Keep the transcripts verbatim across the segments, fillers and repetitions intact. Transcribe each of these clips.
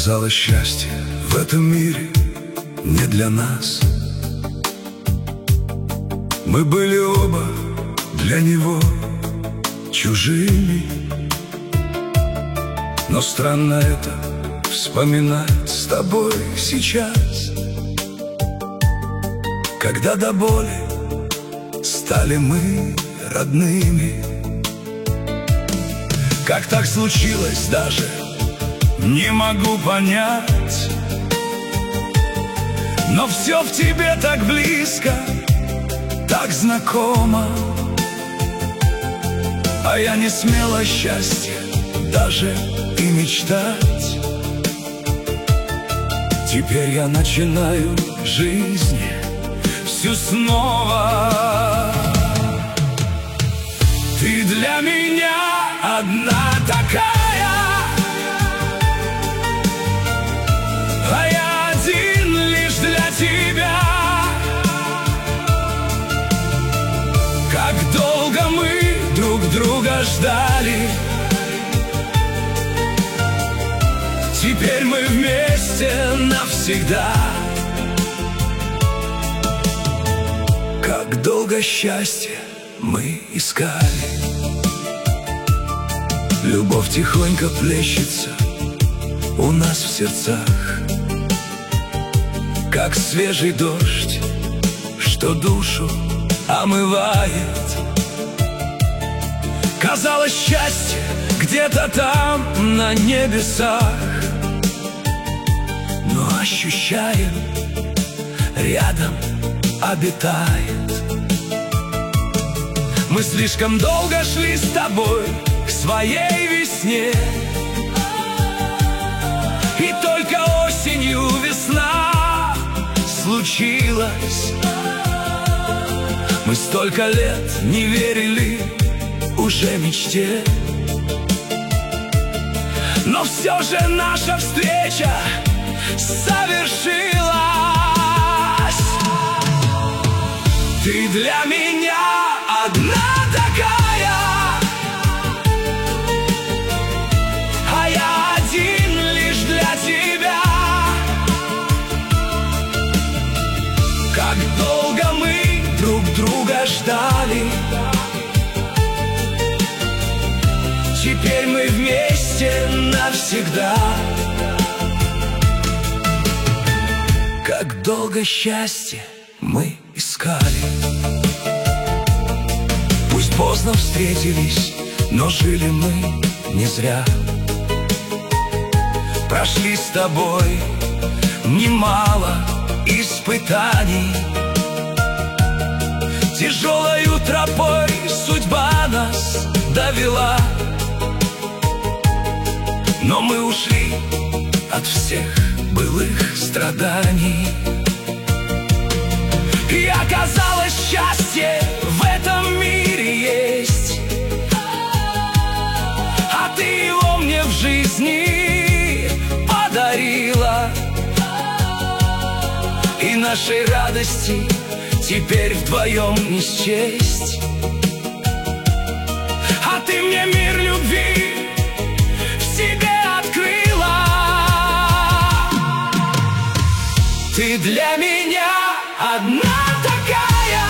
Казалось, счастье в этом мире не для нас. Мы были оба для него чужими. Но странно это вспоминать с тобой сейчас, когда до боли стали мы родными. Как так случилось, даже не могу понять, но все в тебе так близко, так знакомо. А я не смел о счастье даже и мечтать. Теперь я начинаю жизнь всю снова. Ты для меня одна такая, а я один лишь для тебя. Как долго мы друг друга ждали, теперь мы вместе навсегда. Как долго счастье мы искали, любовь тихонько плещется у нас в сердцах, как свежий дождь, что душу омывает. Казалось, счастье где-то там на небесах, но ощущаем, рядом обитает. Мы слишком долго шли с тобой к своей весне, и только осенью весна случилась. Мы столько лет не верили уже мечте, но все же наша встреча совершилась. Ты для меня одна такая, а я один лишь для тебя. Как долго мы друг друга ждали, теперь мы вместе навсегда. Как долго счастье мы искали, пусть поздно встретились, но жили мы не зря. Прошли с тобой немало испытаний, тяжелою тропой судьба нас довела. Но мы ушли от всех былых страданий, и оказалось, счастье в этом мире есть, а ты его мне в жизни подарила. И нашей радости теперь вдвоем не счесть, а ты мне мир любви в себе открыла. Ты для меня одна такая,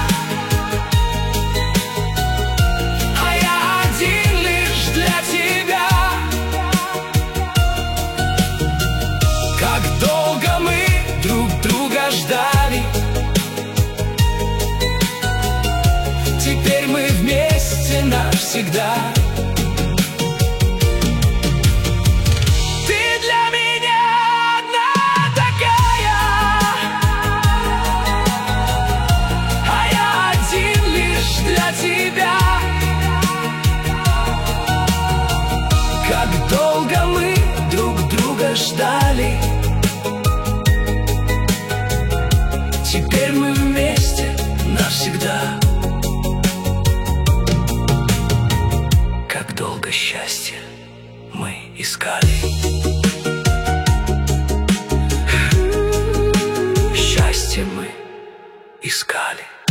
а я один лишь для тебя. Как долго мы друг друга ждали, теперь мы вместе навсегда. Как долго мы друг друга ждали, теперь мы вместе навсегда. Как долго счастье мы искали, счастье мы искали.